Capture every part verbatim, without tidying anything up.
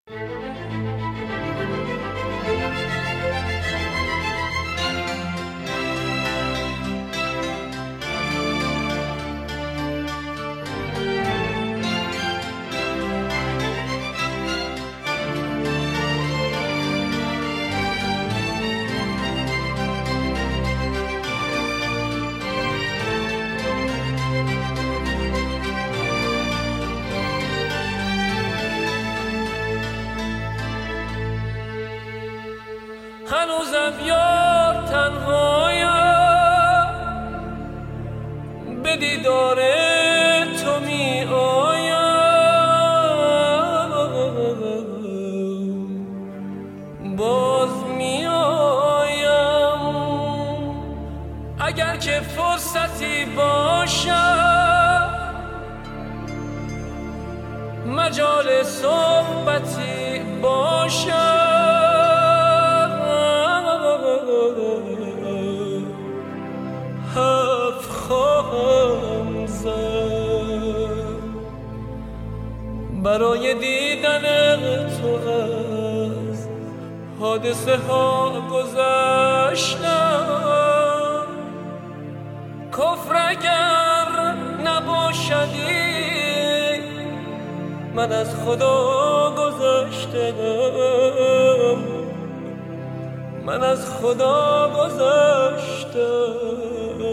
هنوزم یار تنهایم، به دیدار تو می آیم، باز می آیم. اگر که فرصتی باشد، مجال صحبتی باشد، حرف خواهم زد. برای دیدن تو از حادثه ها گذشتم، کفر اگر نباشدی من از خدا گذشتم، من از خدا گذشتم.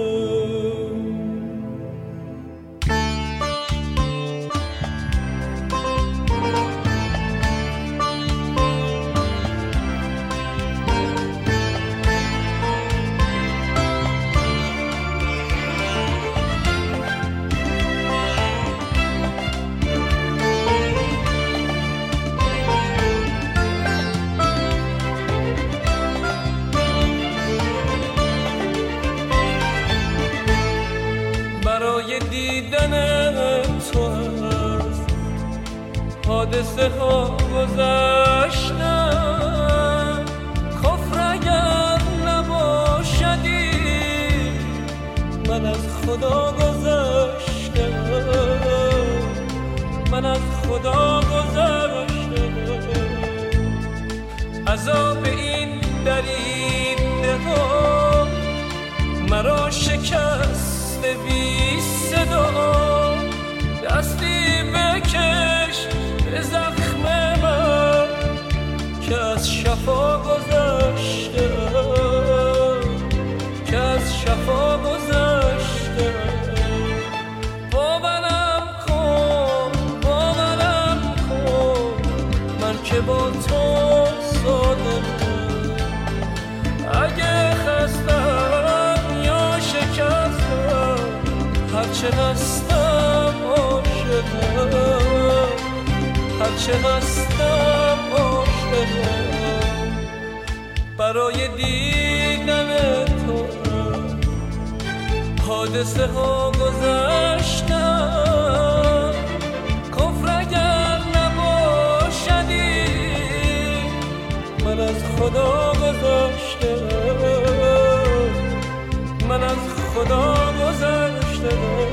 برای دیدن تو از حادثه ها گذشتم، کفر اگر نباشدی من از خدا گذشتم، من از خدا گذشتم. عذاب این دریده ها مرا شکست بی صدا، دستی بکش به زخم من که از شفا گذشته، که از شفا گذشته. باورم کن، باورم کن، من که با تو صادقم. اگه خستم یا شکستم، هرچه هستم عاشقم، هرچه هستم عاشقم. برای دیدن تو حادثه ها گذشتم، کفر اگر نباشدی من از خدا گذشتم، من از خدا گذشتم.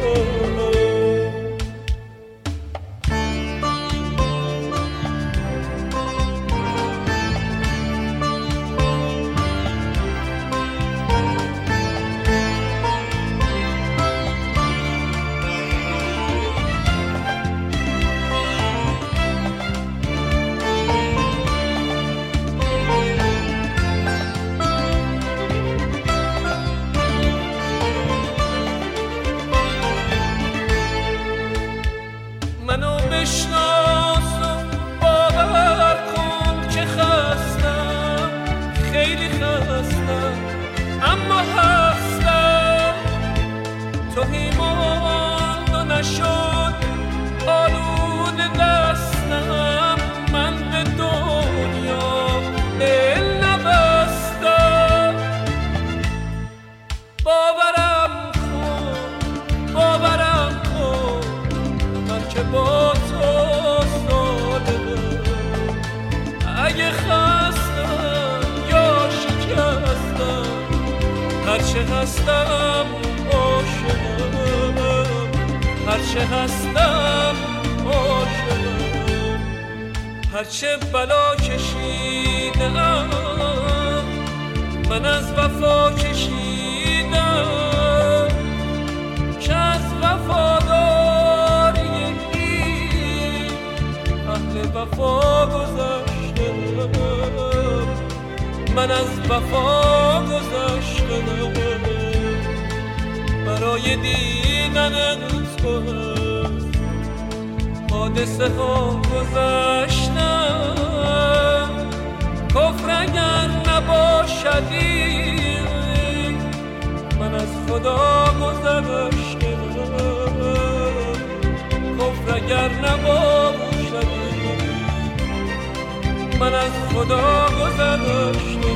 منو بشناس و باور کن که خستم، خیلی خستم، اما هستم. توهی ماند و نشد آلود دستم، من به دنیا دل نبستم. باورم کن، باورم کن، من که با تو صادقم. اگه خستم یا شکستم، هرچه هستم عاشقم، هرچه هستم عاشقم، هرچه بلا کشیدم من از وفا کشیدم که از وفاداری این اهل وفا گذشتم من از وفا گذشتم برای دیدن تو حادثه ها گذشتم کفر اگر نباشدی من از خدا گذشتم کفر اگر نباشدی من از خدا گذشتم